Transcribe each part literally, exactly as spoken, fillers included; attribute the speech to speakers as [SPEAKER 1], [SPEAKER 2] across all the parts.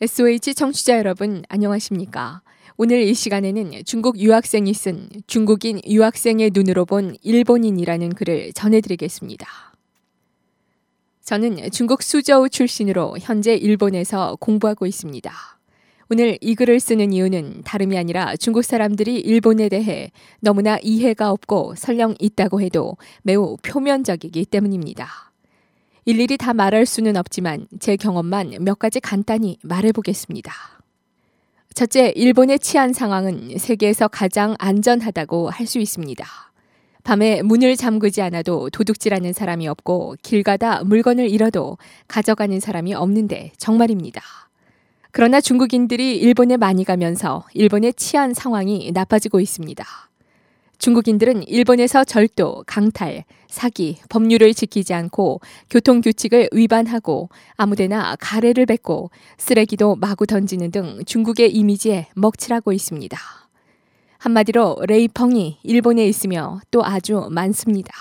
[SPEAKER 1] 에스오에이치 청취자 여러분, 안녕하십니까? 오늘 이 시간에는 중국 유학생이 쓴 중국인 유학생의 눈으로 본 일본인이라는 글을 전해드리겠습니다. 저는 중국 수저우 출신으로 현재 일본에서 공부하고 있습니다. 오늘 이 글을 쓰는 이유는 다름이 아니라 중국 사람들이 일본에 대해 너무나 이해가 없고 설령 있다고 해도 매우 표면적이기 때문입니다. 일일이 다 말할 수는 없지만 제 경험만 몇 가지 간단히 말해보겠습니다. 첫째, 일본의 치안 상황은 세계에서 가장 안전하다고 할 수 있습니다. 밤에 문을 잠그지 않아도 도둑질하는 사람이 없고 길 가다 물건을 잃어도 가져가는 사람이 없는데 정말입니다. 그러나 중국인들이 일본에 많이 가면서 일본의 치안 상황이 나빠지고 있습니다. 중국인들은 일본에서 절도, 강탈, 사기, 법률을 지키지 않고 교통규칙을 위반하고 아무데나 가래를 뱉고 쓰레기도 마구 던지는 등 중국의 이미지에 먹칠하고 있습니다. 한마디로 레이펑이 일본에 있으며 또 아주 많습니다.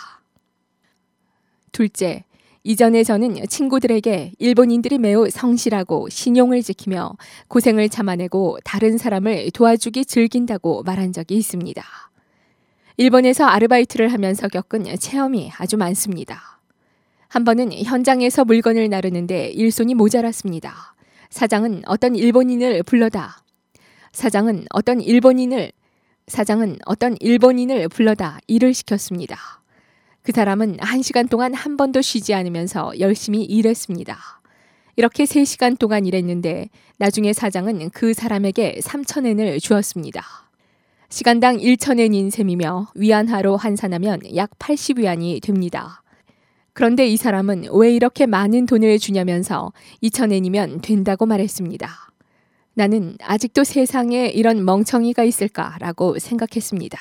[SPEAKER 1] 둘째, 이전에 저는 친구들에게 일본인들이 매우 성실하고 신용을 지키며 고생을 참아내고 다른 사람을 도와주기 즐긴다고 말한 적이 있습니다. 일본에서 아르바이트를 하면서 겪은 체험이 아주 많습니다. 한 번은 현장에서 물건을 나르는데 일손이 모자랐습니다. 사장은 어떤 일본인을 불러다. 사장은 어떤 일본인을 사장은 어떤 일본인을 불러다 일을 시켰습니다. 그 사람은 한 시간 동안 한 번도 쉬지 않으면서 열심히 일했습니다. 이렇게 세 시간 동안 일했는데 나중에 사장은 그 사람에게 삼천 엔을 주었습니다. 시간당 천 엔인 셈이며 위안화로 환산하면 약 팔십 위안이 됩니다. 그런데 이 사람은 왜 이렇게 많은 돈을 주냐면서 이천 엔이면 된다고 말했습니다. 나는 아직도 세상에 이런 멍청이가 있을까라고 생각했습니다.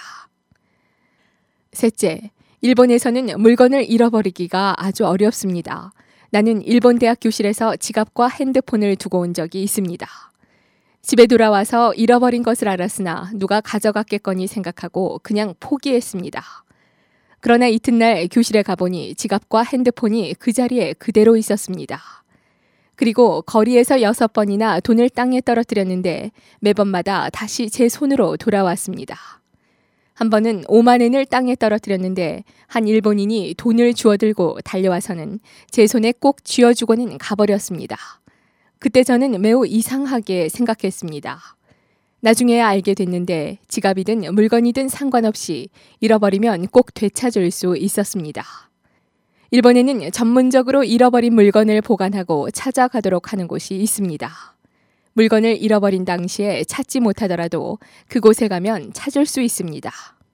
[SPEAKER 1] 셋째, 일본에서는 물건을 잃어버리기가 아주 어렵습니다. 나는 일본 대학 교실에서 지갑과 핸드폰을 두고 온 적이 있습니다. 집에 돌아와서 잃어버린 것을 알았으나 누가 가져갔겠거니 생각하고 그냥 포기했습니다. 그러나 이튿날 교실에 가보니 지갑과 핸드폰이 그 자리에 그대로 있었습니다. 그리고 거리에서 여섯 번이나 돈을 땅에 떨어뜨렸는데 매번마다 다시 제 손으로 돌아왔습니다. 한 번은 오만 엔을 땅에 떨어뜨렸는데 한 일본인이 돈을 주워들고 달려와서는 제 손에 꼭 쥐어주고는 가버렸습니다. 그때 저는 매우 이상하게 생각했습니다. 나중에 알게 됐는데 지갑이든 물건이든 상관없이 잃어버리면 꼭 되찾을 수 있었습니다. 일본에는 전문적으로 잃어버린 물건을 보관하고 찾아가도록 하는 곳이 있습니다. 물건을 잃어버린 당시에 찾지 못하더라도 그곳에 가면 찾을 수 있습니다.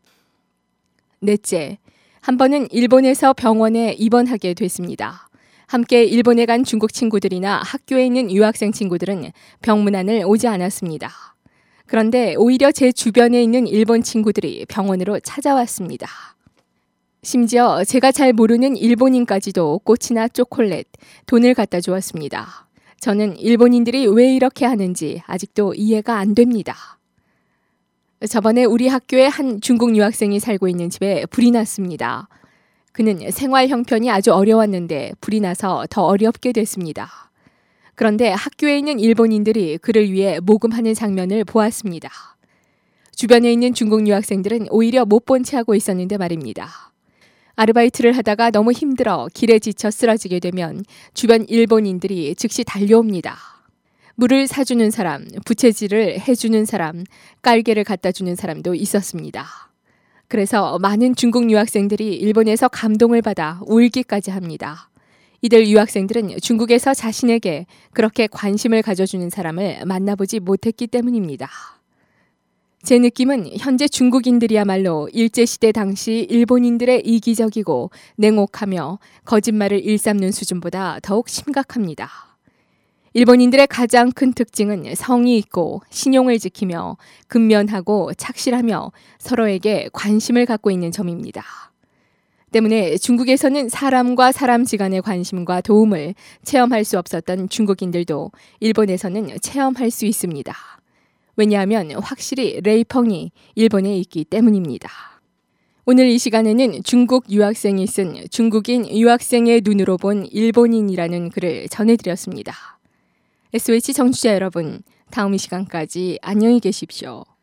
[SPEAKER 1] 넷째, 한 번은 일본에서 병원에 입원하게 됐습니다. 함께 일본에 간 중국 친구들이나 학교에 있는 유학생 친구들은 병문안을 오지 않았습니다. 그런데 오히려 제 주변에 있는 일본 친구들이 병원으로 찾아왔습니다. 심지어 제가 잘 모르는 일본인까지도 꽃이나 초콜릿, 돈을 갖다 주었습니다. 저는 일본인들이 왜 이렇게 하는지 아직도 이해가 안 됩니다. 저번에 우리 학교에 한 중국 유학생이 살고 있는 집에 불이 났습니다. 그는 생활 형편이 아주 어려웠는데 불이 나서 더 어렵게 됐습니다. 그런데 학교에 있는 일본인들이 그를 위해 모금하는 장면을 보았습니다. 주변에 있는 중국 유학생들은 오히려 못 본 채 하고 있었는데 말입니다. 아르바이트를 하다가 너무 힘들어 길에 지쳐 쓰러지게 되면 주변 일본인들이 즉시 달려옵니다. 물을 사주는 사람, 부채질을 해주는 사람, 깔개를 갖다 주는 사람도 있었습니다. 그래서 많은 중국 유학생들이 일본에서 감동을 받아 울기까지 합니다. 이들 유학생들은 중국에서 자신에게 그렇게 관심을 가져주는 사람을 만나보지 못했기 때문입니다. 제 느낌은 현재 중국인들이야말로 일제시대 당시 일본인들의 이기적이고 냉혹하며 거짓말을 일삼는 수준보다 더욱 심각합니다. 일본인들의 가장 큰 특징은 성의 있고 신용을 지키며 근면하고 착실하며 서로에게 관심을 갖고 있는 점입니다. 때문에 중국에서는 사람과 사람지간의 관심과 도움을 체험할 수 없었던 중국인들도 일본에서는 체험할 수 있습니다. 왜냐하면 확실히 레이펑이 일본에 있기 때문입니다. 오늘 이 시간에는 중국 유학생이 쓴 중국인 유학생의 눈으로 본 일본인이라는 글을 전해드렸습니다. 에스오에이치 청취자 여러분, 다음 이 시간까지 안녕히 계십시오.